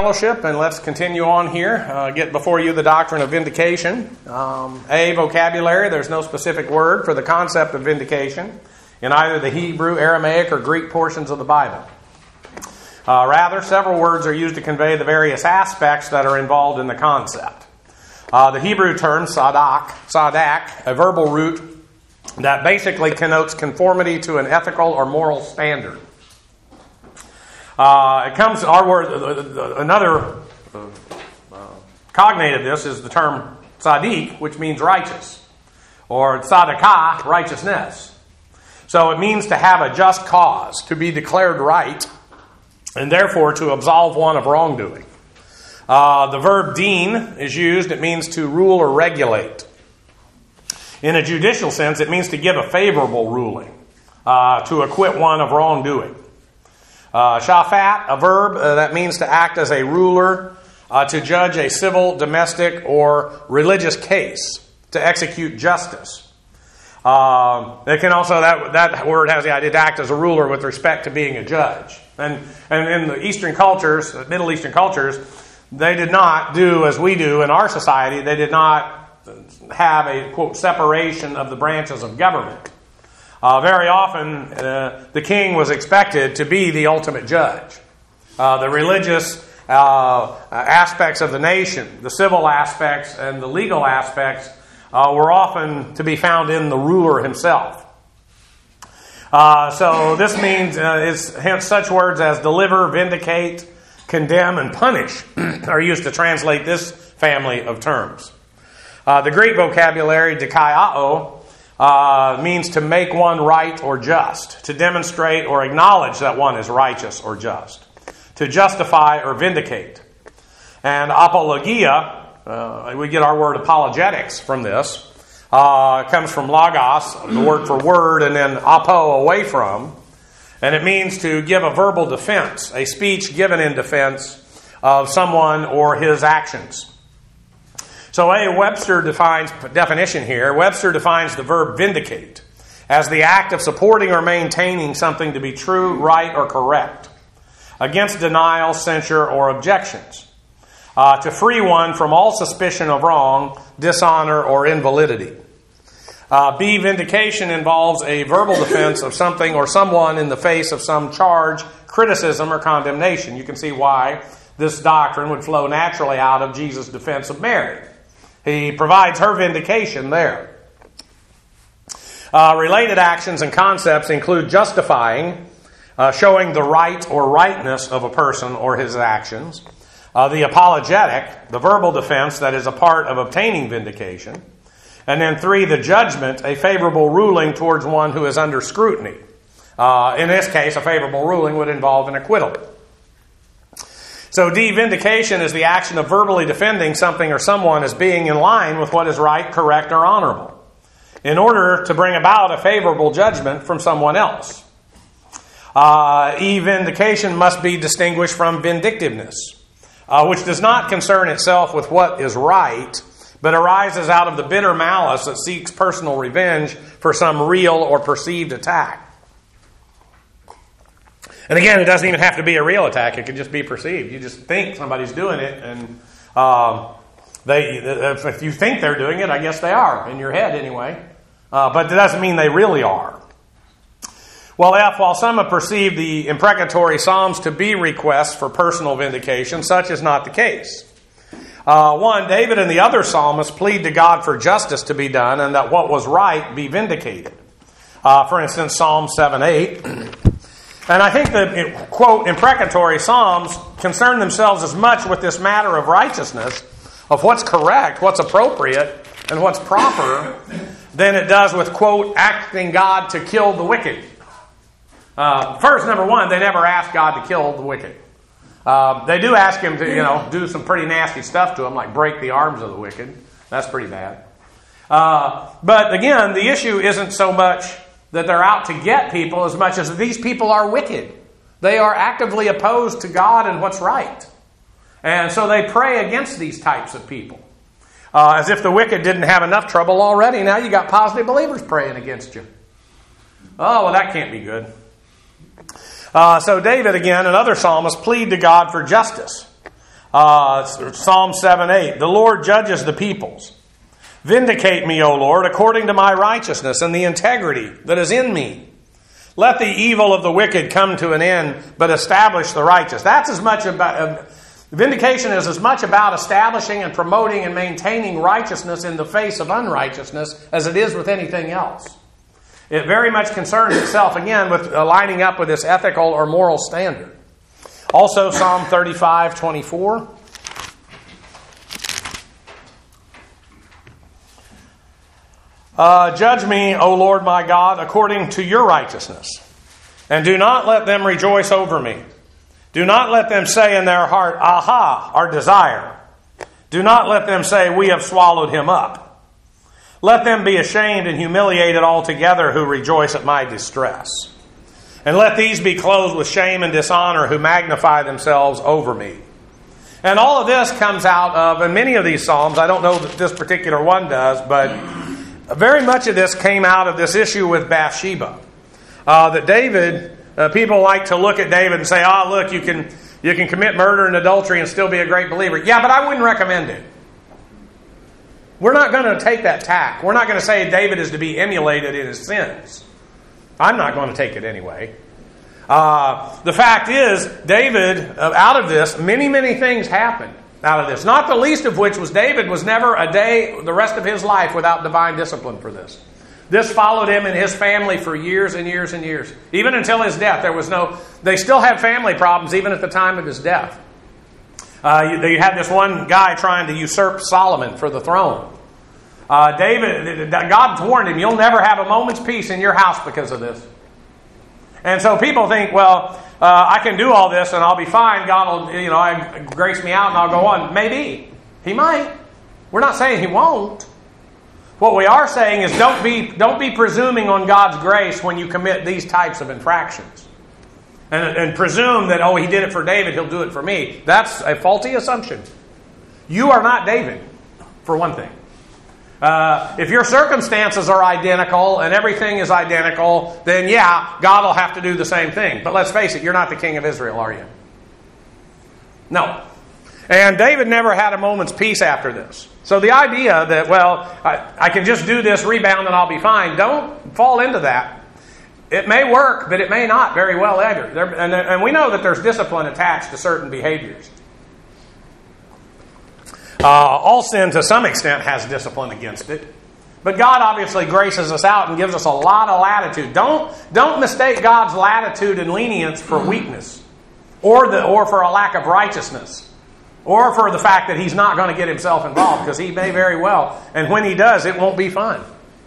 fellowship, and let's continue on here. Get before you the doctrine of vindication. Vocabulary. There's no specific word for the concept of vindication in either the Hebrew, Aramaic, or Greek portions of the Bible. Rather, several words are used to convey the various aspects that are involved in the concept. The Hebrew term sadak, a verbal root that basically connotes conformity to an ethical or moral standard. It comes, our word, another cognate of this is the term tzaddik, which means righteous, or tzedakah, righteousness. So it means to have a just cause, to be declared right, and therefore to absolve one of wrongdoing. The verb din is used. It means to rule or regulate. In a judicial sense, it means to give a favorable ruling, to acquit one of wrongdoing. Shafat, a verb that means to act as a ruler, to judge a civil, domestic, or religious case, to execute justice. It can also, that word has the idea to act as a ruler with respect to being a judge. And in the Eastern cultures, Middle Eastern cultures, they did not do as we do in our society. They did not have a, quote, separation of the branches of government. Very often, the king was expected to be the ultimate judge. The religious aspects of the nation, the civil aspects, and the legal aspects were often to be found in the ruler himself. So this means, hence such words as deliver, vindicate, condemn, and punish are used to translate this family of terms. The Greek vocabulary, dikaiao, means to make one right or just, to demonstrate or acknowledge that one is righteous or just, to justify or vindicate. And apologia, we get our word apologetics from this. It comes from logos, the word for word, and then apo, away from. And it means to give a verbal defense, a speech given in defense of someone or his actions. So Webster definition here. Webster defines the verb vindicate as the act of supporting or maintaining something to be true, right, or correct, against denial, censure, or objections, to free one from all suspicion of wrong, dishonor, or invalidity. Vindication involves a verbal defense of something or someone in the face of some charge, criticism, or condemnation. You can see why this doctrine would flow naturally out of Jesus' defense of Mary. He provides her vindication there. Related actions and concepts include justifying, showing the right or rightness of a person or his actions. The apologetic, the verbal defense that is a part of obtaining vindication. And then 3, the judgment, a favorable ruling towards one who is under scrutiny. In this case, a favorable ruling would involve an acquittal. So vindication is the action of verbally defending something or someone as being in line with what is right, correct, or honorable, in order to bring about a favorable judgment from someone else. Vindication must be distinguished from vindictiveness, which does not concern itself with what is right, but arises out of the bitter malice that seeks personal revenge for some real or perceived attack. And again, it doesn't even have to be a real attack. It can just be perceived. You just think somebody's doing it, and if you think they're doing it, I guess they are, in your head anyway. But it doesn't mean they really are. Well, while some have perceived the imprecatory Psalms to be requests for personal vindication, such is not the case. David and the other psalmists plead to God for justice to be done and that what was right be vindicated. For instance, Psalm 7:8. And I think the, quote, imprecatory Psalms concern themselves as much with this matter of righteousness, of what's correct, what's appropriate, and what's proper, than it does with, quote, asking God to kill the wicked. First, number one, they never ask God to kill the wicked. They do ask Him to, do some pretty nasty stuff to them, like break the arms of the wicked. That's pretty bad. But again, the issue isn't so much that they're out to get people as much as these people are wicked. They are actively opposed to God and what's right. And so they pray against these types of people. As if the wicked didn't have enough trouble already. Now you got positive believers praying against you. Oh, well, that can't be good. So David, again, and other psalmists plead to God for justice. Psalm 7:8. The Lord judges the peoples. Vindicate me, O Lord, according to my righteousness and the integrity that is in me. Let the evil of the wicked come to an end, but establish the righteous. That's as much about... Vindication is as much about establishing and promoting and maintaining righteousness in the face of unrighteousness as it is with anything else. It very much concerns itself, again, with lining up with this ethical or moral standard. Also, Psalm 35:24. Judge me, O Lord my God, according to your righteousness, and do not let them rejoice over me. Do not let them say in their heart, Aha, our desire. Do not let them say, We have swallowed him up. Let them be ashamed and humiliated altogether who rejoice at my distress. And let these be clothed with shame and dishonor who magnify themselves over me. And all of this comes out of, and many of these Psalms, I don't know that this particular one does, but very much of this came out of this issue with Bathsheba. That David... people like to look at David and say, look, you can commit murder and adultery and still be a great believer. Yeah, but I wouldn't recommend it. We're not going to take that tack. We're not going to say David is to be emulated in his sins. I'm not going to take it anyway. The fact is, David, out of this, many, many things happened out of this. Not the least of which was David was never a day the rest of his life without divine discipline for this. This followed him and his family for years and years and years. Even until his death, they still had family problems even at the time of his death. You had this one guy trying to usurp Solomon for the throne. God warned him, you'll never have a moment's peace in your house because of this. And so people think, I can do all this and I'll be fine. God will, grace me out and I'll go on. Maybe. He might. We're not saying he won't. What we are saying is don't be presuming on God's grace when you commit these types of infractions. And presume that, he did it for David, he'll do it for me. That's a faulty assumption. You are not David, for one thing. If your circumstances are identical and everything is identical, then God will have to do the same thing. But let's face it, you're not the king of Israel, are you? No. And David never had a moment's peace after this. So the idea that, I can just do this, rebound, and I'll be fine, don't fall into that. It may work, but it may not very well either. And we know that there's discipline attached to certain behaviors. All sin, to some extent, has discipline against it. But God obviously graces us out and gives us a lot of latitude. Don't mistake God's latitude and lenience for weakness or for a lack of righteousness. Or for the fact that he's not going to get himself involved, because he may very well. And when he does, it won't be fun.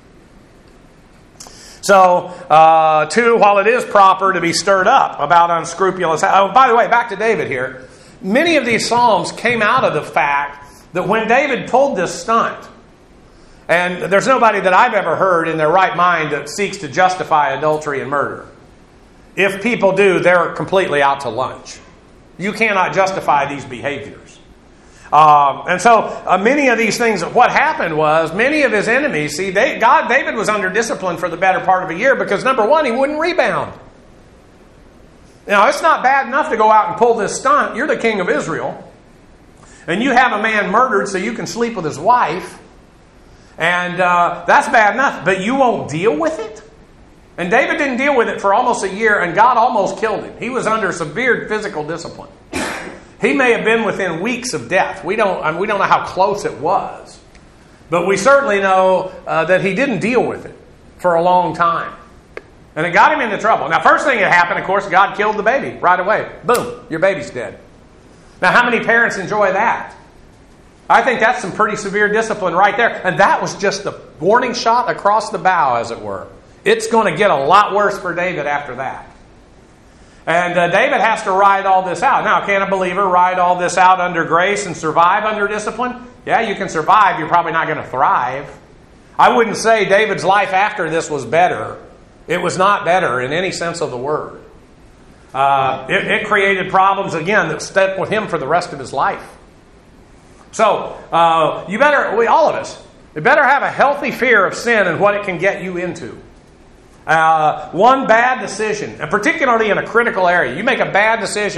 So, 2, while it is proper to be stirred up about unscrupulous... by the way, back to David here. Many of these Psalms came out of the fact that when David pulled this stunt, and there's nobody that I've ever heard in their right mind that seeks to justify adultery and murder. If people do, they're completely out to lunch. You cannot justify these behaviors. And so many of these things, what happened was many of his enemies, David was under discipline for the better part of a year because, number one, he wouldn't rebound. Now, it's not bad enough to go out and pull this stunt. You're the king of Israel. And you have a man murdered so you can sleep with his wife. And that's bad enough. But you won't deal with it? And David didn't deal with it for almost a year, and God almost killed him. He was under severe physical discipline. He may have been within weeks of death. We don't know how close it was. But we certainly know that he didn't deal with it for a long time. And it got him into trouble. Now, first thing that happened, of course, God killed the baby right away. Boom, your baby's dead. Now, how many parents enjoy that? I think that's some pretty severe discipline right there. And that was just the warning shot across the bow, as it were. It's going to get a lot worse for David after that. And David has to ride all this out. Now, can a believer ride all this out under grace and survive under discipline? Yeah, you can survive. You're probably not going to thrive. I wouldn't say David's life after this was better. It was not better in any sense of the word. It created problems, again, that stuck with him for the rest of his life. So, all of us, you better have a healthy fear of sin and what it can get you into. One bad decision, and particularly in a critical area, you make a bad decision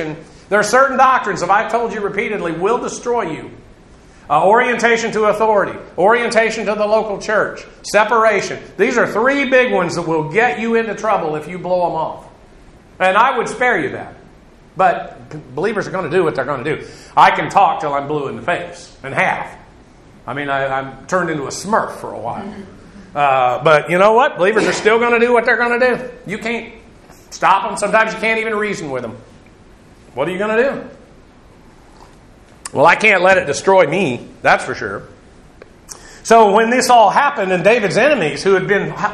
There are certain doctrines, if I've told you repeatedly, will destroy you. Orientation to authority, orientation to the local church, separation. These are three big ones that will get you into trouble if you blow them off. And I would spare you that. But believers are going to do what they're going to do. I can talk till I'm blue in the face, and have. I mean, I'm turned into a Smurf for a while. But you know what? Believers are still going to do what they're going to do. You can't stop them. Sometimes you can't even reason with them. What are you going to do? Well, I can't let it destroy me, that's for sure. So when this all happened, and David's enemies had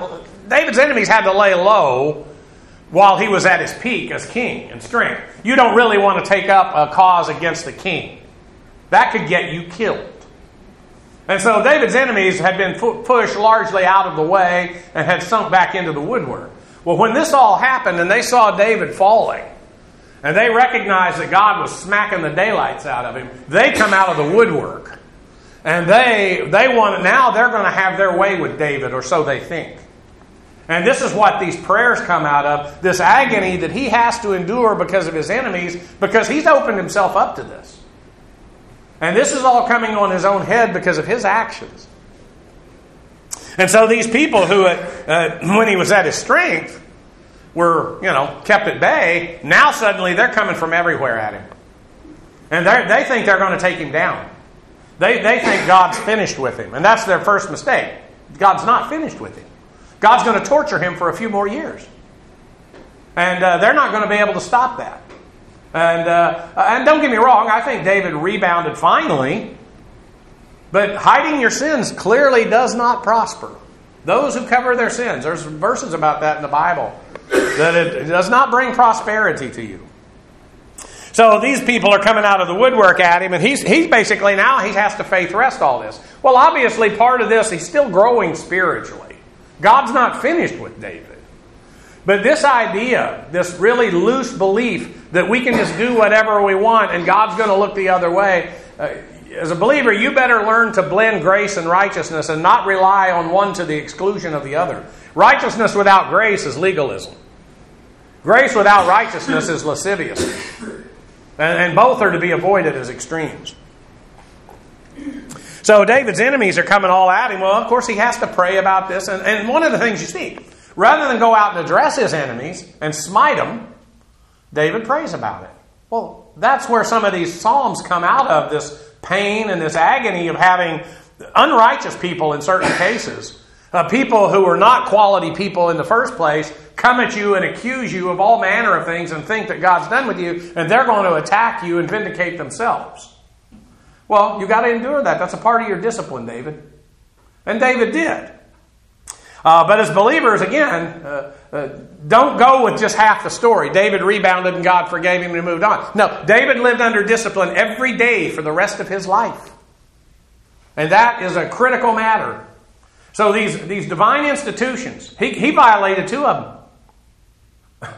to lay low while he was at his peak as king and strength. You don't really want to take up a cause against the king. That could get you killed. And so David's enemies had been pushed largely out of the way and had sunk back into the woodwork. Well, when this all happened and they saw David falling, and they recognized that God was smacking the daylights out of him, they come out of the woodwork. And they want, now they're going to have their way with David, or so they think. And this is what these prayers come out of, this agony that he has to endure because of his enemies, because he's opened himself up to this. And this is all coming on his own head because of his actions. And so these people who, when he was at his strength, were, kept at bay, now suddenly they're coming from everywhere at him. And they think they're going to take him down. They think God's finished with him. And that's their first mistake. God's not finished with him. God's going to torture him for a few more years. And they're not going to be able to stop that. And don't get me wrong, I think David rebounded finally. But hiding your sins clearly does not prosper. Those who cover their sins, there's verses about that in the Bible, that it does not bring prosperity to you. So these people are coming out of the woodwork at him, and he's basically now he has to faith rest all this. Well, obviously part of this, he's still growing spiritually. God's not finished with David. But this idea, this really loose belief that we can just do whatever we want and God's going to look the other way, as a believer, you better learn to blend grace and righteousness and not rely on one to the exclusion of the other. Righteousness without grace is legalism. Grace without righteousness is lasciviousness. And both are to be avoided as extremes. So David's enemies are coming all at him. Well, of course, he has to pray about this. And one of the things you see, rather than go out and address his enemies and smite them, David prays about it. Well, that's where some of these psalms come out of, this pain and this agony of having unrighteous people in certain cases. People who are not quality people in the first place come at you and accuse you of all manner of things and think that God's done with you, and they're going to attack you and vindicate themselves. Well, you've got to endure that. That's a part of your discipline, David. And David did. But as believers, again, don't go with just half the story. David rebounded and God forgave him and he moved on. No, David lived under discipline every day for the rest of his life. And that is a critical matter. So these divine institutions, he violated 2 of them.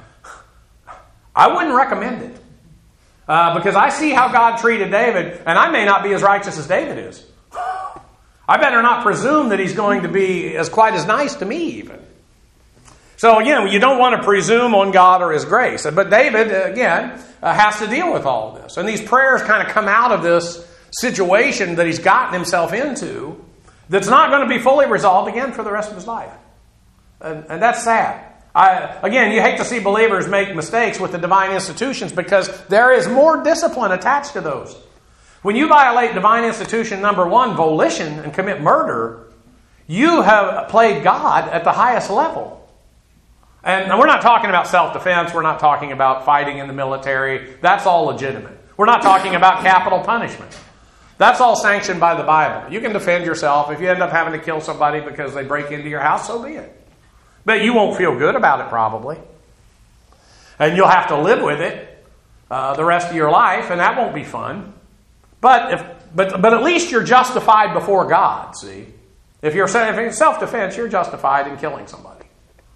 I wouldn't recommend it. Because I see how God treated David, and I may not be as righteous as David is. I better not presume that he's going to be quite as nice to me even. So again, you don't want to presume on God or His grace. But David, again, has to deal with all of this. And these prayers kind of come out of this situation that he's gotten himself into that's not going to be fully resolved again for the rest of his life. And that's sad. Again, you hate to see believers make mistakes with the divine institutions because there is more discipline attached to those. When you violate divine institution number 1, volition, and commit murder, you have played God at the highest level. And we're not talking about self-defense. We're not talking about fighting in the military. That's all legitimate. We're not talking about capital punishment. That's all sanctioned by the Bible. You can defend yourself. If you end up having to kill somebody because they break into your house, so be it. But you won't feel good about it probably. And you'll have to live with it the rest of your life, and that won't be fun. But at least you're justified before God, see? If you're self-defense, you're justified in killing somebody.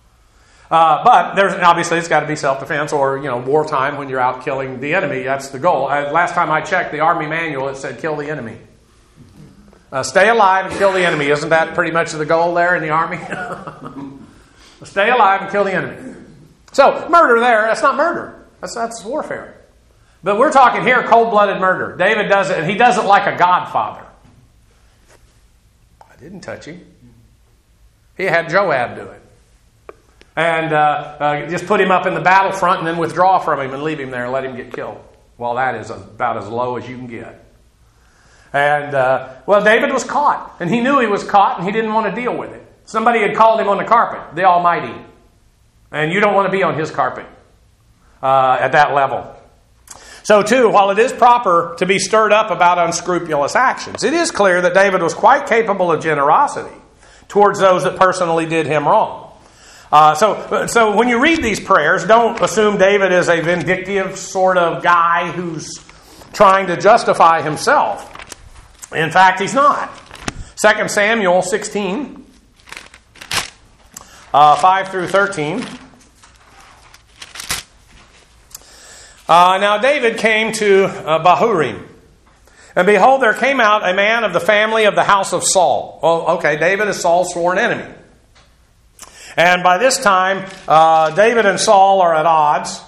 But there's obviously it's got to be self-defense or wartime when you're out killing the enemy. That's the goal. Last time I checked the Army manual, it said kill the enemy. Stay alive and kill the enemy. Isn't that pretty much the goal there in the Army? Stay alive and kill the enemy. So murder there, that's not murder. That's warfare. But we're talking here cold-blooded murder. David does it, and he does it like a godfather. I didn't touch him. He had Joab do it. And just put him up in the battlefront and then withdraw from him and leave him there and let him get killed. Well, that is about as low as you can get. And, David was caught. And he knew he was caught, and he didn't want to deal with it. Somebody had called him on the carpet, the Almighty. And you don't want to be on his carpet at that level. So, too, while it is proper to be stirred up about unscrupulous actions, it is clear that David was quite capable of generosity towards those that personally did him wrong. So when you read these prayers, don't assume David is a vindictive sort of guy who's trying to justify himself. In fact, he's not. 2 Samuel 16, 5 through 13. Now David came to Bahurim. And behold, there came out a man of the family of the house of Saul. Well, okay, David is Saul's sworn enemy. And by this time, David and Saul are at odds.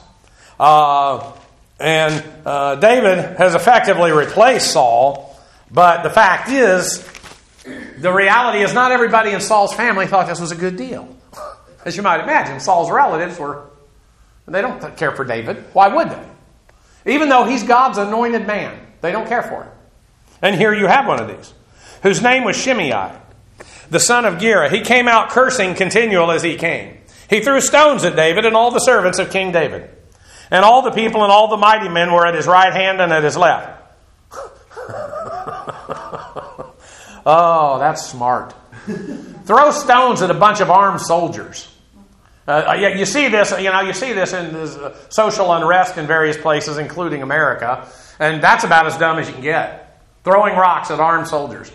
David has effectively replaced Saul. But the fact is, the reality is not everybody in Saul's family thought this was a good deal. As you might imagine, Saul's relatives they don't care for David. Why would they? Even though he's God's anointed man, they don't care for him. And here you have one of these, whose name was Shimei, the son of Gera. He came out cursing continual as he came. He threw stones at David and all the servants of King David. And all the people and all the mighty men were at his right hand and at his left. Oh, that's smart. Throw stones at a bunch of armed soldiers. You see this. You see this in this, social unrest in various places, including America, and that's about as dumb as you can get. Throwing rocks at armed soldiers.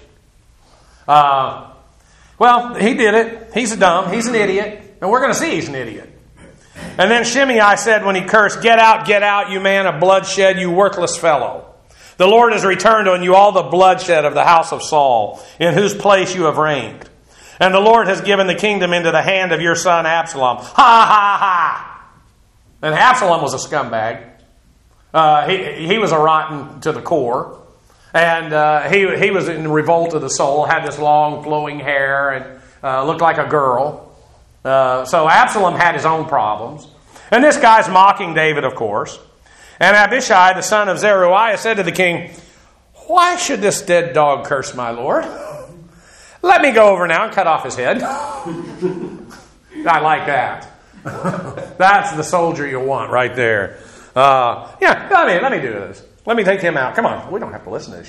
He did it. He's dumb. He's an idiot, and we're going to see he's an idiot. And then Shimei said when he cursed, get out, you man of bloodshed, you worthless fellow. The Lord has returned on you all the bloodshed of the house of Saul, in whose place you have reigned. And the Lord has given the kingdom into the hand of your son Absalom. Ha, ha, ha! And Absalom was a scumbag. He was a rotten to the core. And he was in revolt of the soul, had this long flowing hair, and looked like a girl. So Absalom had his own problems. And this guy's mocking David, of course. And Abishai, the son of Zeruiah, said to the king, why should this dead dog curse my Lord? Let me go over now and cut off his head. I like that. That's the soldier you want right there. Let me do this. Let me take him out. Come on, we don't have to listen to this,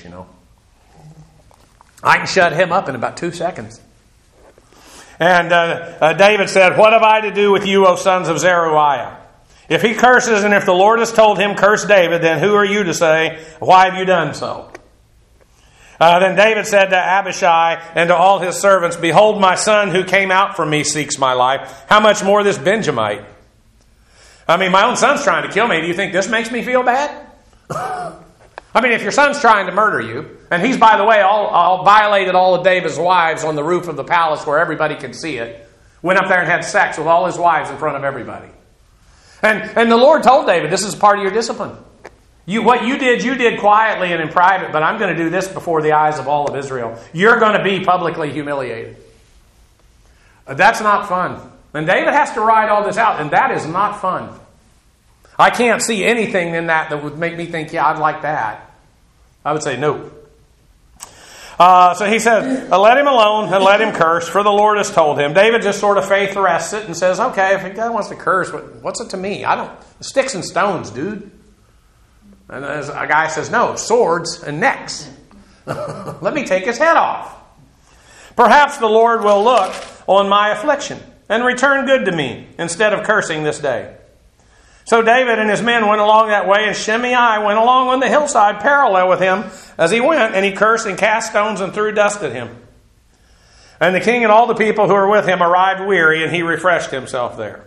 I can shut him up in about 2 seconds. And David said, what have I to do with you, O sons of Zeruiah? If he curses, and if the Lord has told him, curse David, then who are you to say, why have you done so? Then David said to Abishai and to all his servants, behold, my son who came out from me seeks my life. How much more this Benjamite? My own son's trying to kill me. Do you think this makes me feel bad? If your son's trying to murder you, and he's, by the way, all violated all of David's wives on the roof of the palace where everybody could see it, went up there and had sex with all his wives in front of everybody. And the Lord told David, this is part of your discipline. What you did quietly and in private, but I'm going to do this before the eyes of all of Israel. You're going to be publicly humiliated. That's not fun. And David has to ride all this out, and that is not fun. I can't see anything in that would make me think, yeah, I'd like that. I would say no. So he says, let him alone and let him curse, for the Lord has told him. David just sort of faith rests it and says, okay, if God wants to curse, what's it to me? Sticks and stones, dude. And as a guy says, no, swords and necks. Let me take his head off. Perhaps the Lord will look on my affliction and return good to me instead of cursing this day. So David and his men went along that way, and Shimei went along on the hillside parallel with him as he went, and he cursed and cast stones and threw dust at him. And the king and all the people who were with him arrived weary, and he refreshed himself there.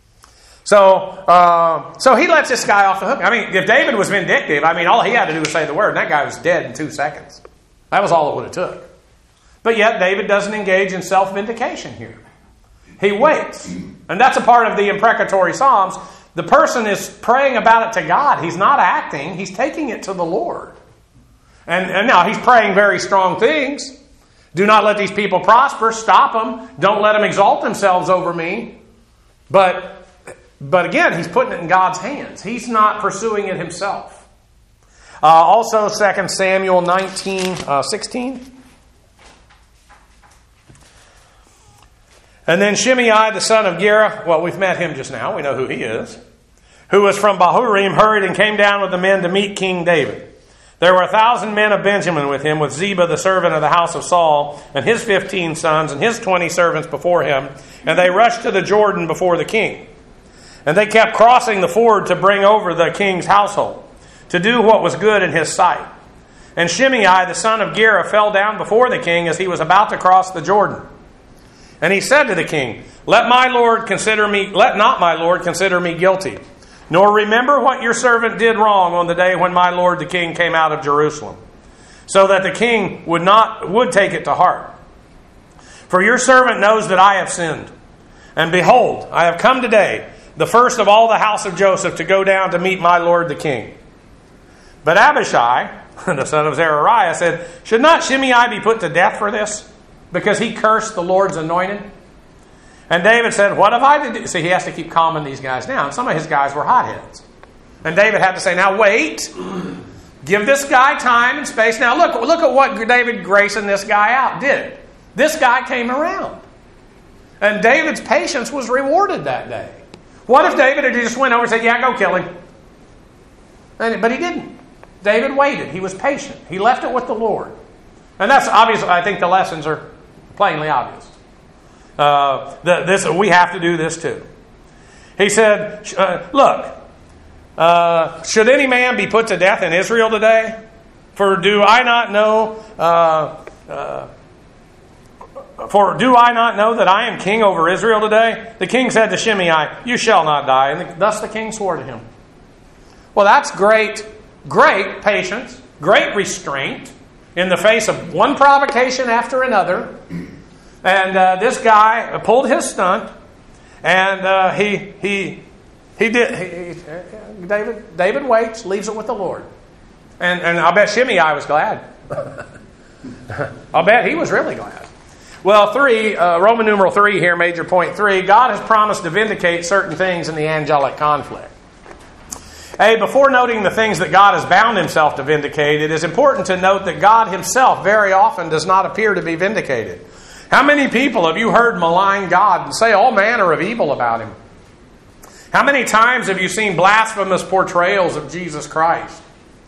So he lets this guy off the hook. If David was vindictive, all he had to do was say the word, and that guy was dead in 2 seconds. That was all it would have took. But yet David doesn't engage in self-vindication here. He waits. And that's a part of the imprecatory Psalms the person is praying about it to God. He's not acting. He's taking it to the Lord. And now he's praying very strong things. Do not let these people prosper. Stop them. Don't let them exalt themselves over me. But again, he's putting it in God's hands. He's not pursuing it himself. Also, 2 Samuel 19:16. And then Shimei, the son of Gera, well, we've met him just now. We know who he is. Who was from Bahurim, hurried and came down with the men to meet King David. There were 1,000 men of Benjamin with him, with Ziba, the servant of the house of Saul, and his 15 sons, and his 20 servants before him. And they rushed to the Jordan before the king. And they kept crossing the ford to bring over the king's household, to do what was good in his sight. And Shimei, the son of Gera, fell down before the king as he was about to cross the Jordan. And he said to the king, Let not my Lord consider me guilty, nor remember what your servant did wrong on the day when my lord the king came out of Jerusalem, so that the king would take it to heart. For your servant knows that I have sinned. And behold, I have come today, the first of all the house of Joseph, to go down to meet my lord the king. But Abishai, the son of Zeruiah, said, Should not Shimei be put to death for this? Because he cursed the Lord's anointed? And David said, What have I to do? See, he has to keep calming these guys down. Some of his guys were hotheads. And David had to say, Now wait. Give this guy time and space. Now look at what David Grayson, this guy out, did. This guy came around. And David's patience was rewarded that day. What if David had just went over and said, Yeah, go kill him? But he didn't. David waited. He was patient. He left it with the Lord. And that's obvious. I think the lessons are plainly obvious. We have to do this too. He said, should any man be put to death in Israel today? For do I not know that I am king over Israel today? The king said to Shimei, You shall not die. And thus the king swore to him. Well, that's great patience, great restraint in the face of one provocation after another. And this guy pulled his stunt, and David waits, leaves it with the Lord. And I'll bet Shimei was glad. I'll bet he was really glad. Well, Roman numeral 3 here, major point 3, God has promised to vindicate certain things in the angelic conflict. Before noting the things that God has bound himself to vindicate, it is important to note that God himself very often does not appear to be vindicated. How many people have you heard malign God and say all manner of evil about him? How many times have you seen blasphemous portrayals of Jesus Christ?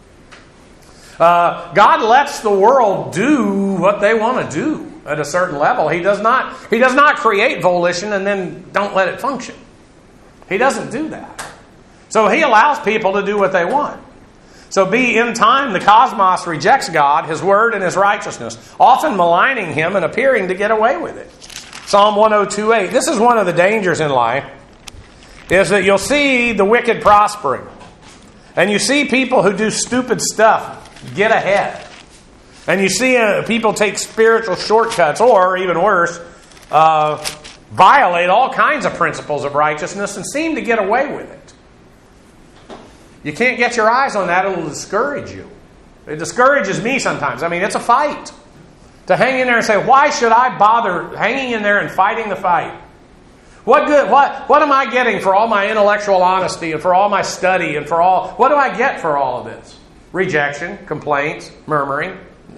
God lets the world do what they want to do at a certain level. He does not create volition and then don't let it function. He doesn't do that. So he allows people to do what they want. So in time, the cosmos rejects God, his word, and his righteousness, often maligning him and appearing to get away with it. Psalm 102:8. This is one of the dangers in life, is that you'll see the wicked prospering. And you see people who do stupid stuff get ahead. And you see people take spiritual shortcuts, or even worse, violate all kinds of principles of righteousness and seem to get away with it. You can't get your eyes on that. It'll discourage you. It discourages me sometimes. I mean, it's a fight. To hang in there and say, why should I bother hanging in there and fighting the fight? What am I getting for all my intellectual honesty and for all my study and what do I get for all of this? Rejection, complaints, murmuring,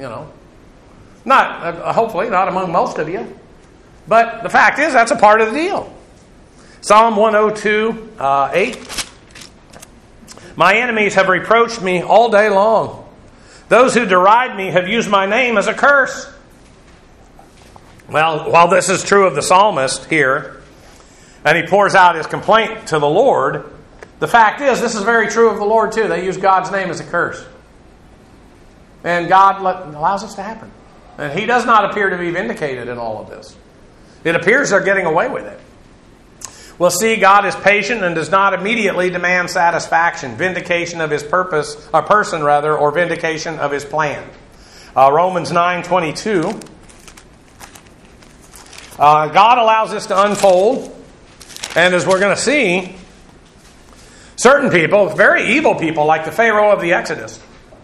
hopefully not among most of you. But the fact is, that's a part of the deal. Psalm 102:8. My enemies have reproached me all day long. Those who deride me have used my name as a curse. Well, while this is true of the psalmist here, and he pours out his complaint to the Lord, the fact is, this is very true of the Lord too. They use God's name as a curse. And God allows this to happen. And he does not appear to be vindicated in all of this. It appears they're getting away with it. We'll see God is patient and does not immediately demand satisfaction, vindication of his person, or vindication of his plan. Romans 9:22. God allows this to unfold, and as we're going to see, Certain people, very evil people, like the Pharaoh of the Exodus.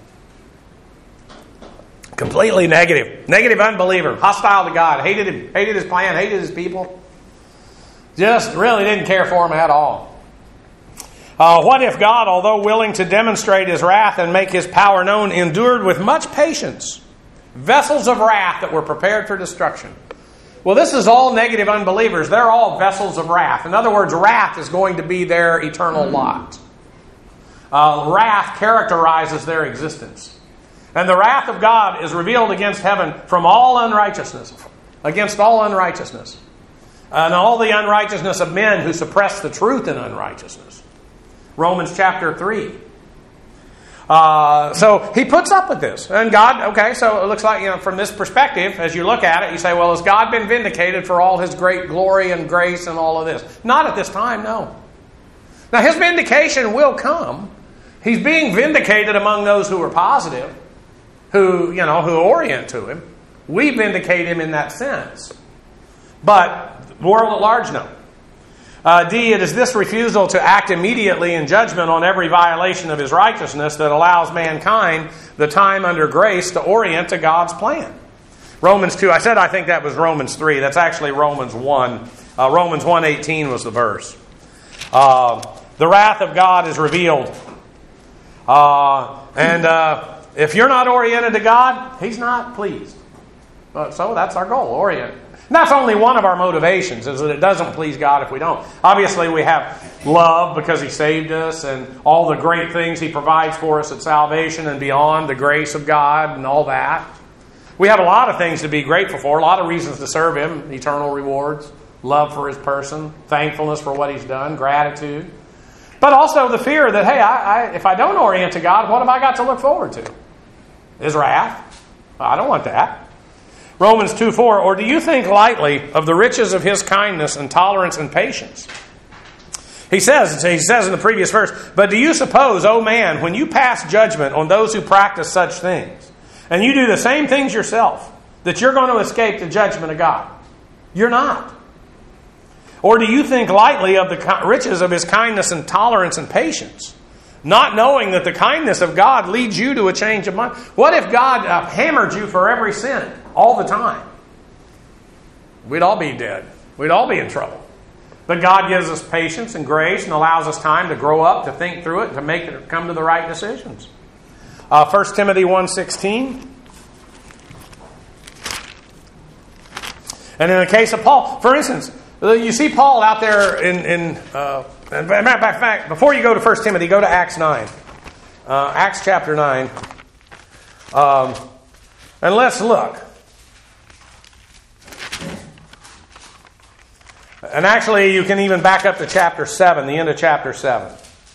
Completely negative. Negative unbeliever. Hostile to God. Hated him. Hated his plan. Hated his people. Just really didn't care for him at all. What if God, although willing to demonstrate His wrath and make His power known, endured with much patience vessels of wrath that were prepared for destruction? Well, this is all negative unbelievers. They're all vessels of wrath. In other words, wrath is going to be their eternal lot. Wrath characterizes their existence. And the wrath of God is revealed against heaven from all unrighteousness, against all unrighteousness, and all the unrighteousness of men who suppress the truth in unrighteousness. Romans chapter 3. So he puts up with this. And God, okay, so it looks like, from this perspective, as you look at it, you say, well, has God been vindicated for all His great glory and grace and all of this? Not at this time, no. Now, His vindication will come. He's being vindicated among those who are positive, who orient to Him. We vindicate Him in that sense. But the world at large, no. D, it is this refusal to act immediately in judgment on every violation of His righteousness that allows mankind the time under grace to orient to God's plan. Romans 2, I think that was Romans 3. That's actually Romans 1. Romans 1:18 was the verse. The wrath of God is revealed. If you're not oriented to God, He's not pleased. So that's our goal, orient. And that's only one of our motivations, is that it doesn't please God if we don't. Obviously, we have love because He saved us and all the great things He provides for us at salvation and beyond, the grace of God and all that. We have a lot of things to be grateful for, a lot of reasons to serve Him, eternal rewards, love for His person, thankfulness for what He's done, gratitude. But also the fear that, hey, if I don't orient to God, what have I got to look forward to? His wrath. I don't want that. Romans 2:4, or do you think lightly of the riches of His kindness and tolerance and patience? He says in the previous verse, but do you suppose, O man, when you pass judgment on those who practice such things, and you do the same things yourself, that you're going to escape the judgment of God? You're not. Or do you think lightly of the riches of His kindness and tolerance and patience, not knowing that the kindness of God leads you to a change of mind? What if God hammered you for every sin all the time? We'd all be dead. We'd all be in trouble. But God gives us patience and grace and allows us time to grow up, to think through it, to come to the right decisions. 1 Timothy 1:16. And in the case of Paul, for instance, you see Paul out there in matter of fact, before you go to 1 Timothy, go to Acts 9. Acts chapter 9. And let's look. And actually, you can even back up to chapter 7, the end of chapter 7.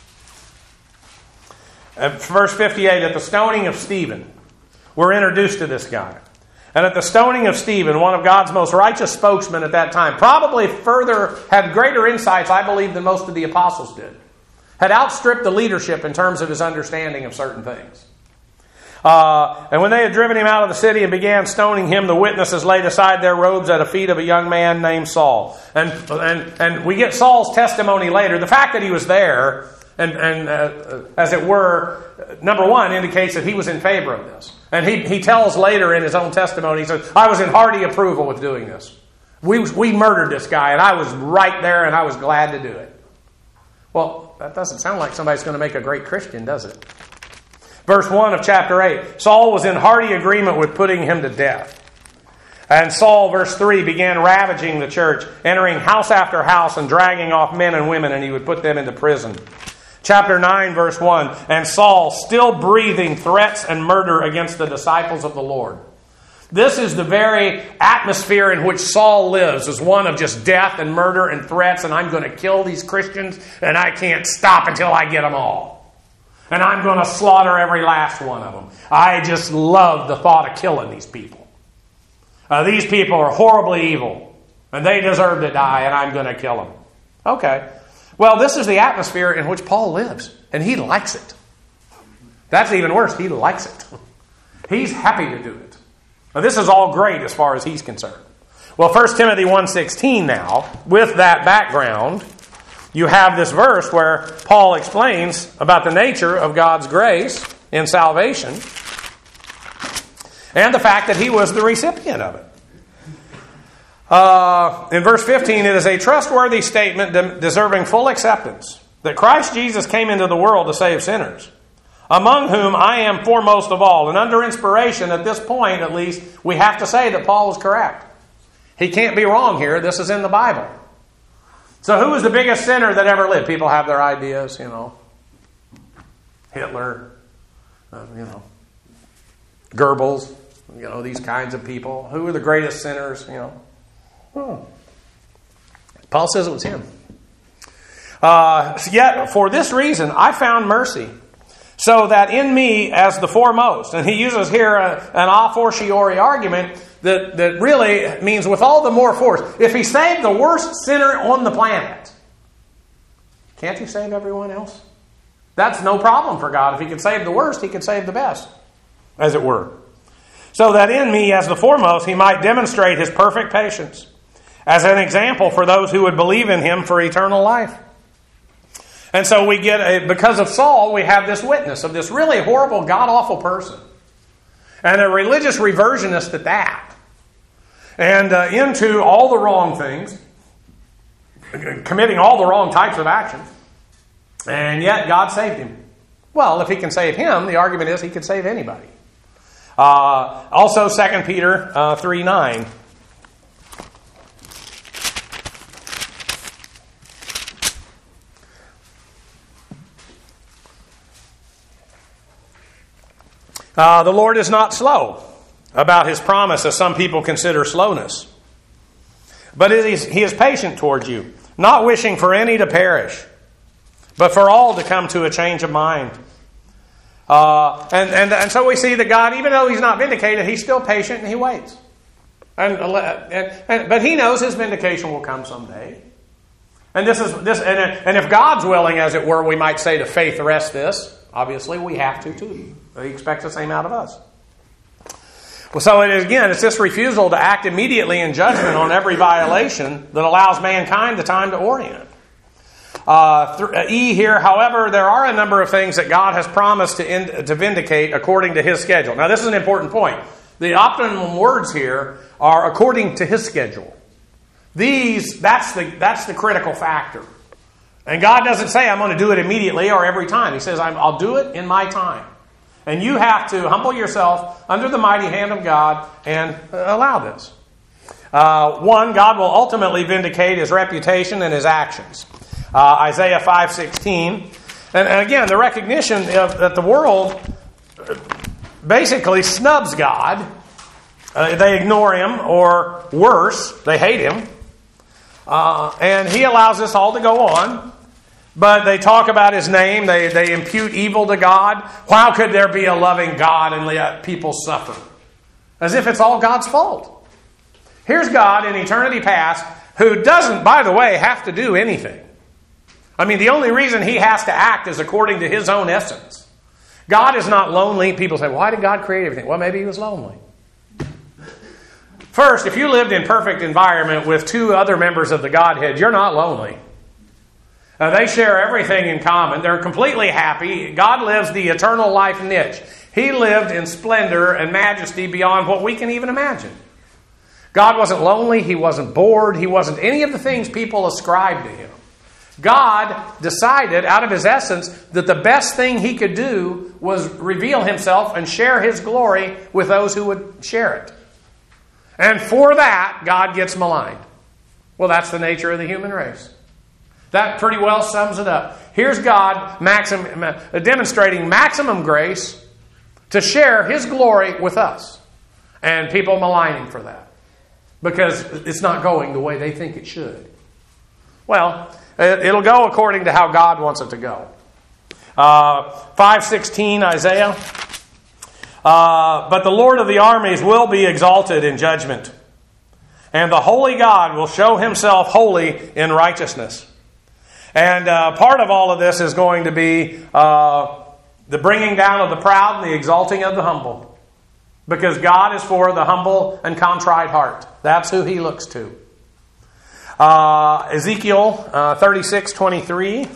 At verse 58, at the stoning of Stephen, we're introduced to this guy. And at the stoning of Stephen, one of God's most righteous spokesmen at that time, probably had greater insights, I believe, than most of the apostles did, had outstripped the leadership in terms of his understanding of certain things. And when they had driven him out of the city and began stoning him, the witnesses laid aside their robes at the feet of a young man named Saul. And we get Saul's testimony later. The fact that he was there, and as it were, number one, indicates that he was in favor of this. And he tells later in his own testimony, he says, I was in hearty approval with doing this. We murdered this guy, and I was right there, and I was glad to do it. Well, that doesn't sound like somebody's going to make a great Christian, does it? Verse 1 of chapter 8, Saul was in hearty agreement with putting him to death. And Saul, verse 3, began ravaging the church, entering house after house and dragging off men and women, and he would put them into prison. Chapter 9, verse 1, and Saul still breathing threats and murder against the disciples of the Lord. This is the very atmosphere in which Saul lives, is one of just death and murder and threats, and I'm going to kill these Christians, and I can't stop until I get them all. And I'm going to slaughter every last one of them. I just love the thought of killing these people. These people are horribly evil, and they deserve to die, and I'm going to kill them. Okay. Well, this is the atmosphere in which Paul lives, and he likes it. That's even worse. He likes it. He's happy to do it. Now, this is all great as far as he's concerned. Well, 1 Timothy 1:16 now, with that background, you have this verse where Paul explains about the nature of God's grace in salvation and the fact that he was the recipient of it. In verse 15, it is a trustworthy statement deserving full acceptance that Christ Jesus came into the world to save sinners, among whom I am foremost of all. And under inspiration, at this point at least, we have to say that Paul was correct. He can't be wrong here. This is in the Bible. So who was the biggest sinner that ever lived? People have their ideas, Hitler, Goebbels, these kinds of people. Who were the greatest sinners, Paul says it was him. Yet, for this reason, I found mercy, so that in me as the foremost. And he uses here an a fortiori argument that really means with all the more force. If he saved the worst sinner on the planet, can't he save everyone else? That's no problem for God. If he can save the worst, he can save the best, as it were. So that in me as the foremost, he might demonstrate his perfect patience as an example for those who would believe in him for eternal life. And so we get, because of Saul, we have this witness of this really horrible, god-awful person. And a religious reversionist at that. And into all the wrong things. Committing all the wrong types of actions. And yet God saved him. Well, if he can save him, the argument is he could save anybody. Also 2 Peter 3:9. The Lord is not slow about his promise, as some people consider slowness. But he is patient towards you, not wishing for any to perish, but for all to come to a change of mind. And so we see that God, even though he's not vindicated, he's still patient and he waits. But he knows his vindication will come someday. And and if God's willing, as it were, we might say, to faith arrest this. Obviously, we have to too. He expects the same out of us. Well, so it's this refusal to act immediately in judgment on every violation that allows mankind the time to orient. E here, however, there are a number of things that God has promised to vindicate according to his schedule. Now, this is an important point. The optimum words here are according to his schedule. That's the critical factor. And God doesn't say, I'm going to do it immediately or every time. He says, I'll do it in my time. And you have to humble yourself under the mighty hand of God and allow this. One, God will ultimately vindicate his reputation and his actions. Isaiah 5:16. And again, the recognition that the world basically snubs God. They ignore him, or worse, they hate him. And he allows this all to go on. But they talk about his name. They impute evil to God. How could there be a loving God and let people suffer? As if it's all God's fault. Here's God in eternity past, who doesn't, by the way, have to do anything. I mean, the only reason he has to act is according to his own essence. God is not lonely. People say, why did God create everything? Well, maybe he was lonely. First, if you lived in perfect environment with two other members of the Godhead, you're not lonely. They share everything in common. They're completely happy. God lives the eternal life niche. He lived in splendor and majesty beyond what we can even imagine. God wasn't lonely. He wasn't bored. He wasn't any of the things people ascribe to him. God decided out of his essence that the best thing he could do was reveal himself and share his glory with those who would share it. And for that, God gets maligned. Well, that's the nature of the human race. That pretty well sums it up. Here's God demonstrating maximum grace to share his glory with us. And people malign him for that. Because it's not going the way they think it should. Well, it'll go according to how God wants it to go. 5:16 Isaiah. But the Lord of the armies will be exalted in judgment. And the holy God will show himself holy in righteousness. And part of all of this is going to be the bringing down of the proud and the exalting of the humble. Because God is for the humble and contrite heart. That's who he looks to. Ezekiel 36:23.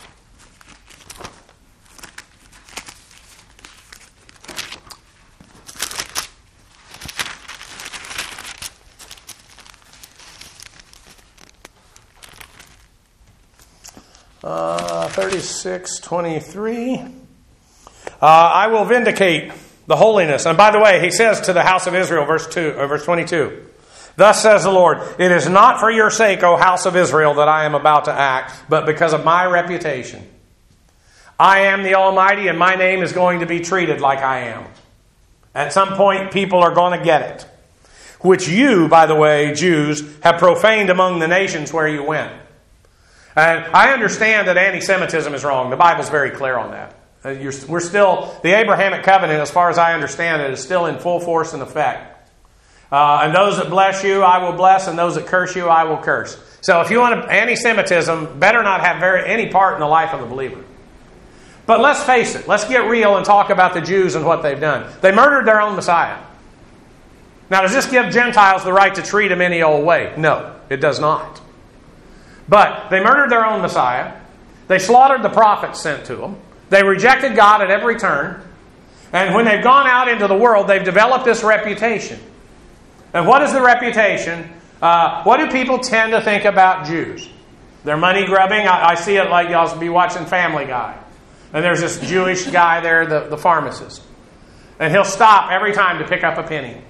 Uh, 36:23. I will vindicate the holiness. And by the way, he says to the house of Israel, verse 22, thus says the Lord, it is not for your sake, O house of Israel, that I am about to act, but because of my reputation. I am the Almighty, and my name is going to be treated like I am. At some point, people are going to get it. Which you, by the way, Jews, have profaned among the nations where you went. And I understand that anti-Semitism is wrong. The Bible's very clear on that. We're still, the Abrahamic covenant, as far as I understand it, is still in full force and effect. And those that bless you, I will bless, and those that curse you, I will curse. So if you want anti-Semitism, better not have any part in the life of the believer. But let's face it, let's get real and talk about the Jews and what they've done. They murdered their own Messiah. Now, does this give Gentiles the right to treat him any old way? No, it does not. But they murdered their own Messiah. They slaughtered the prophets sent to them. They rejected God at every turn. And when they've gone out into the world, they've developed this reputation. And what is the reputation? What do people tend to think about Jews? They're money grubbing. I see it like y'all be watching Family Guy. And there's this Jewish guy there, the pharmacist. And he'll stop every time to pick up a penny.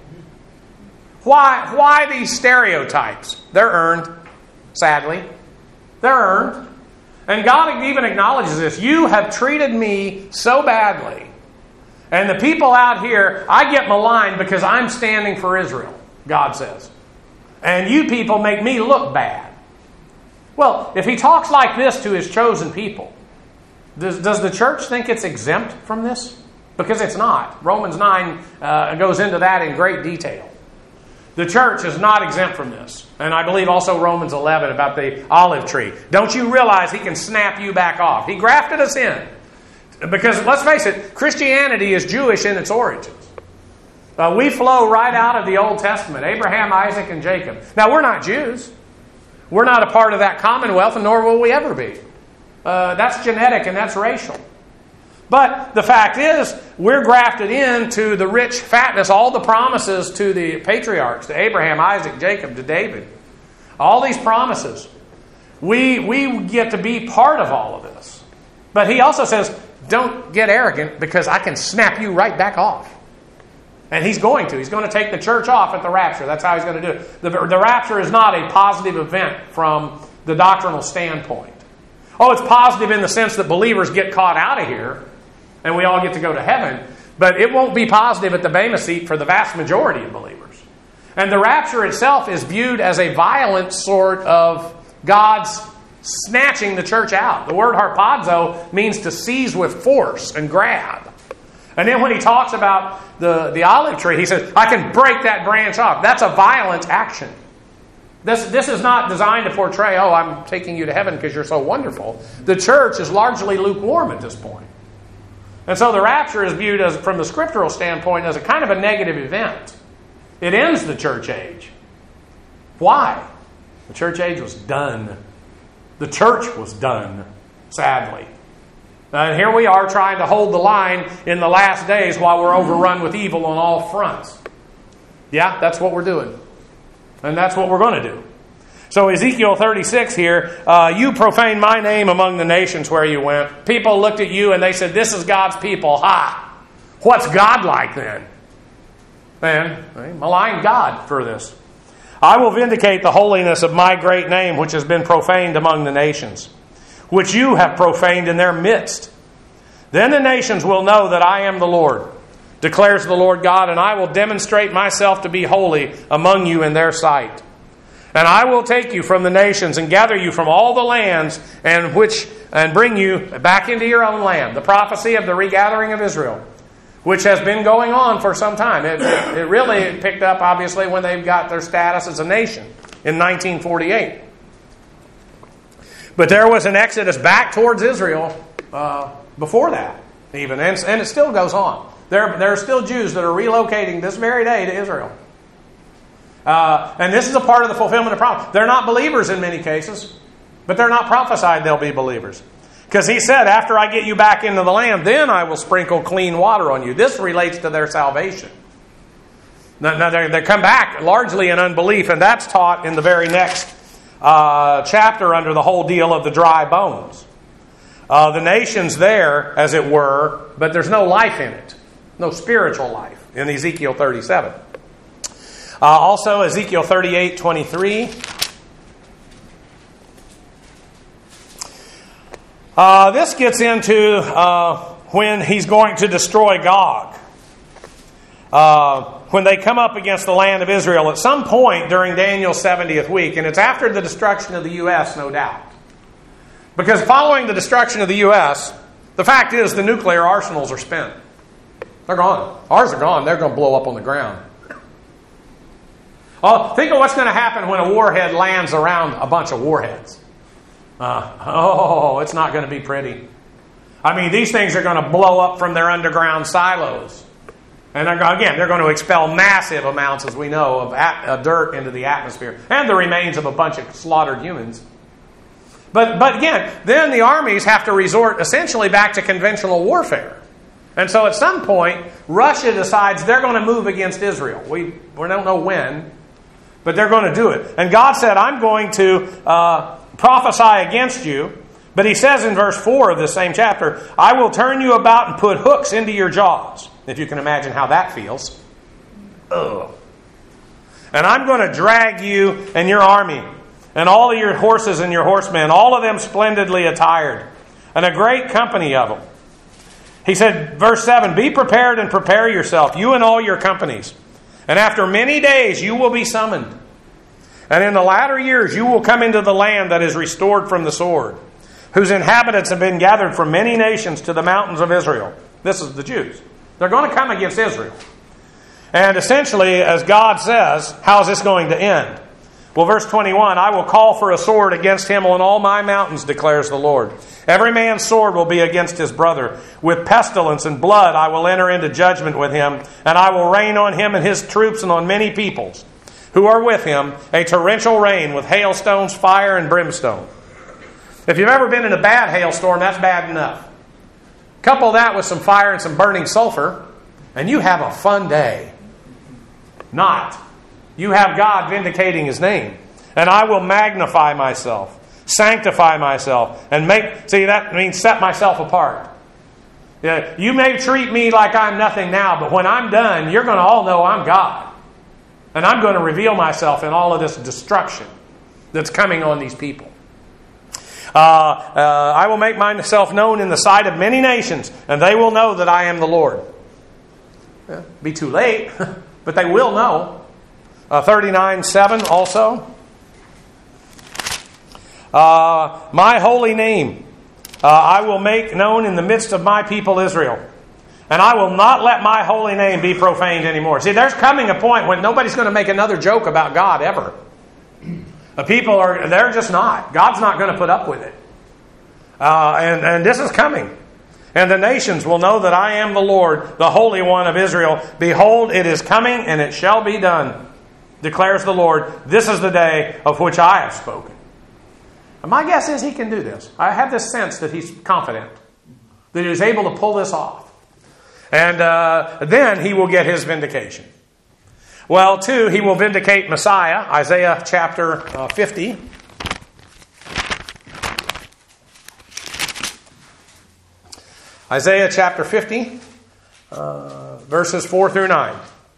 Why these stereotypes? They're earned, sadly. They're earned. And God even acknowledges this. You have treated me so badly. And the people out here, I get maligned because I'm standing for Israel, God says. And you people make me look bad. Well, if he talks like this to his chosen people, does the church think it's exempt from this? Because it's not. Romans 9 goes into that in great detail. The church is not exempt from this. And I believe also Romans 11 about the olive tree. Don't you realize he can snap you back off? He grafted us in. Because let's face it, Christianity is Jewish in its origins. We flow right out of the Old Testament. Abraham, Isaac, and Jacob. Now, we're not Jews. We're not a part of that commonwealth, and nor will we ever be. That's genetic and that's racial. But the fact is, we're grafted into the rich fatness, all the promises to the patriarchs, to Abraham, Isaac, Jacob, to David. All these promises. We get to be part of all of this. But he also says, don't get arrogant because I can snap you right back off. And he's going to. He's going to take the church off at the rapture. That's how he's going to do it. The rapture is not a positive event from the doctrinal standpoint. Oh, it's positive in the sense that believers get caught out of here and we all get to go to heaven. But it won't be positive at the Bema seat for the vast majority of believers. And the rapture itself is viewed as a violent sort of God's snatching the church out. The word harpazo means to seize with force and grab. And then when he talks about the olive tree, he says, I can break that branch off. That's a violent action. This is not designed to portray, oh, I'm taking you to heaven because you're so wonderful. The church is largely lukewarm at this point. And so the rapture is viewed as, from the scriptural standpoint, as a kind of a negative event. It ends the church age. Why? The church age was done. The church was done, sadly. And here we are trying to hold the line in the last days while we're overrun with evil on all fronts. Yeah, that's what we're doing. And that's what we're going to do. So Ezekiel 36 here, you profaned my name among the nations where you went. People looked at you and they said, this is God's people. Ha! What's God like then? And they maligned God for this. I will vindicate the holiness of my great name, which has been profaned among the nations, which you have profaned in their midst. Then the nations will know that I am the Lord, declares the Lord God, and I will demonstrate myself to be holy among you in their sight. And I will take you from the nations and gather you from all the lands and bring you back into your own land. The prophecy of the regathering of Israel, which has been going on for some time. It really picked up, obviously, when they got their status as a nation in 1948. But there was an exodus back towards Israel before that, even. And it still goes on. There are still Jews that are relocating this very day to Israel. And this is a part of the fulfillment of promise. They're not believers in many cases, but they're not prophesied they'll be believers. Because he said, after I get you back into the land, then I will sprinkle clean water on you. This relates to their salvation. Now they come back largely in unbelief, and that's taught in the very next chapter under the whole deal of the dry bones. The nation's there, as it were, but there's no life in it. No spiritual life in Ezekiel 37. Also, Ezekiel 38:23. This gets into when he's going to destroy Gog. When they come up against the land of Israel at some point during Daniel's 70th week, and it's after the destruction of the U.S., no doubt. Because following the destruction of the U.S., the fact is the nuclear arsenals are spent. They're gone. Ours are gone. They're going to blow up on the ground. Oh, think of what's going to happen when a warhead lands around a bunch of warheads. It's not going to be pretty. I mean, these things are going to blow up from their underground silos. And they're going to expel massive amounts, as we know, of dirt into the atmosphere. And the remains of a bunch of slaughtered humans. But again, then the armies have to resort essentially back to conventional warfare. And so at some point, Russia decides they're going to move against Israel. We don't know when, but they're going to do it. And God said, I'm going to prophesy against you. But he says in verse 4 of this same chapter, I will turn you about and put hooks into your jaws. If you can imagine how that feels. Ugh. And I'm going to drag you and your army and all of your horses and your horsemen, all of them splendidly attired, and a great company of them. He said, verse 7, be prepared and prepare yourself, you and all your companies. And after many days you will be summoned. And in the latter years you will come into the land that is restored from the sword, whose inhabitants have been gathered from many nations to the mountains of Israel. This is the Jews. They're going to come against Israel. And essentially, as God says, how is this going to end? Well, verse 21, I will call for a sword against him on all my mountains, declares the Lord. Every man's sword will be against his brother. With pestilence and blood I will enter into judgment with him, and I will rain on him and his troops and on many peoples who are with him, a torrential rain with hailstones, fire, and brimstone. If you've ever been in a bad hailstorm, that's bad enough. Couple that with some fire and some burning sulfur, and you have a fun day. Not. You have God vindicating His name. And I will magnify myself, sanctify myself, and that means set myself apart. Yeah, you may treat me like I'm nothing now, but when I'm done, you're going to all know I'm God. And I'm going to reveal myself in all of this destruction that's coming on these people. I will make myself known in the sight of many nations, and they will know that I am the Lord. Be too late, but they will know. 39:7 also. My holy name I will make known in the midst of my people Israel. And I will not let my holy name be profaned anymore. See, there's coming a point when nobody's going to make another joke about God ever. The people they're just not. God's not going to put up with it. And this is coming. And the nations will know that I am the Lord, the Holy One of Israel. Behold, it is coming, and it shall be done, declares the Lord. This is the day of which I have spoken. And my guess is He can do this. I have this sense that He's confident, that He is able to pull this off. And then He will get His vindication. Well, 2, He will vindicate Messiah, Isaiah chapter 50. Isaiah chapter 50, verses 4 through 9.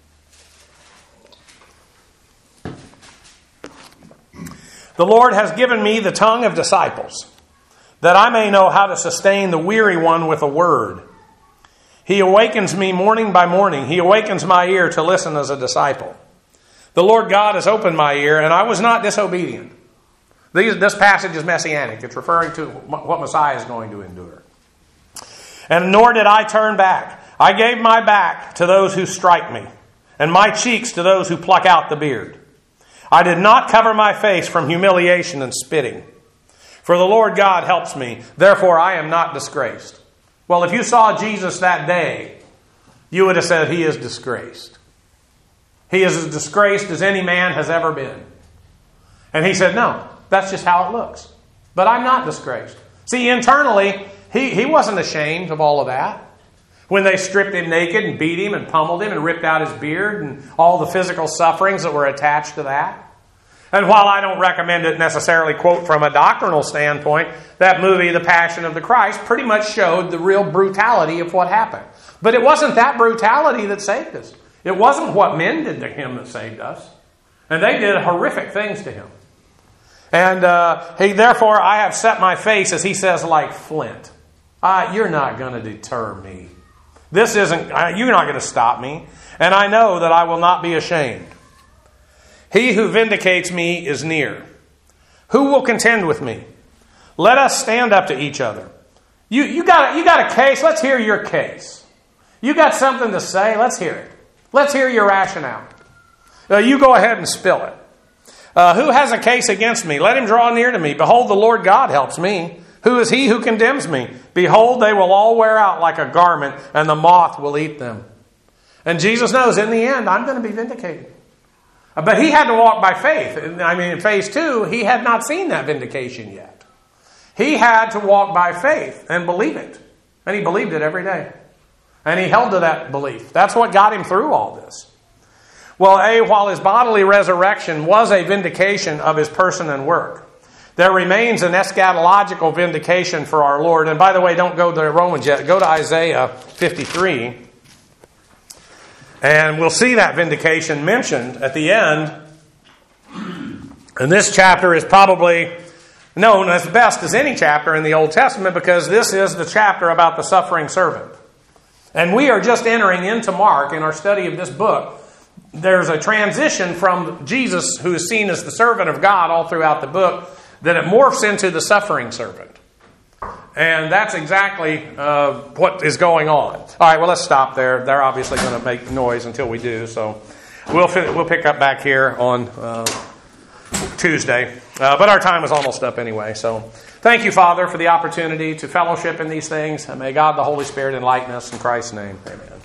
The Lord has given me the tongue of disciples, that I may know how to sustain the weary one with a word. He awakens me morning by morning. He awakens my ear to listen as a disciple. The Lord God has opened my ear, and I was not disobedient. This passage is messianic. It's referring to what Messiah is going to endure. And nor did I turn back. I gave my back to those who strike me, and my cheeks to those who pluck out the beard. I did not cover my face from humiliation and spitting. For the Lord God helps me. Therefore I am not disgraced. Well, if you saw Jesus that day, you would have said He is disgraced. He is as disgraced as any man has ever been. And he said, no, that's just how it looks. But I'm not disgraced. See, internally, he wasn't ashamed of all of that. When they stripped him naked and beat him and pummeled him and ripped out his beard and all the physical sufferings that were attached to that. And while I don't recommend it necessarily, quote, from a doctrinal standpoint, that movie, The Passion of the Christ, pretty much showed the real brutality of what happened. But it wasn't that brutality that saved us. It wasn't what men did to him that saved us. And they did horrific things to him. And therefore, I have set my face, as he says, like flint. You're not going to deter me. You're not going to stop me. And I know that I will not be ashamed. He who vindicates me is near. Who will contend with me? Let us stand up to each other. You got a case? Let's hear your case. You got something to say? Let's hear it. Let's hear your rationale. You go ahead and spill it. Who has a case against me? Let him draw near to me. Behold, the Lord God helps me. Who is he who condemns me? Behold, they will all wear out like a garment, and the moth will eat them. And Jesus knows in the end, I'm going to be vindicated. But he had to walk by faith. I mean, in phase 2, he had not seen that vindication yet. He had to walk by faith and believe it. And he believed it every day. And he held to that belief. That's what got him through all this. Well, while his bodily resurrection was a vindication of his person and work, there remains an eschatological vindication for our Lord. And by the way, don't go to Romans yet. Go to Isaiah 53. And we'll see that vindication mentioned at the end. And this chapter is probably known as best as any chapter in the Old Testament, because this is the chapter about the suffering servant. And we are just entering into Mark in our study of this book. There's a transition from Jesus, who is seen as the servant of God all throughout the book, that it morphs into the suffering servant. And that's exactly what is going on. All right, well, let's stop there. They're obviously going to make noise until we do. So we'll pick up back here on Tuesday. But our time is almost up anyway. So thank you, Father, for the opportunity to fellowship in these things. And may God the Holy Spirit enlighten us in Christ's name. Amen.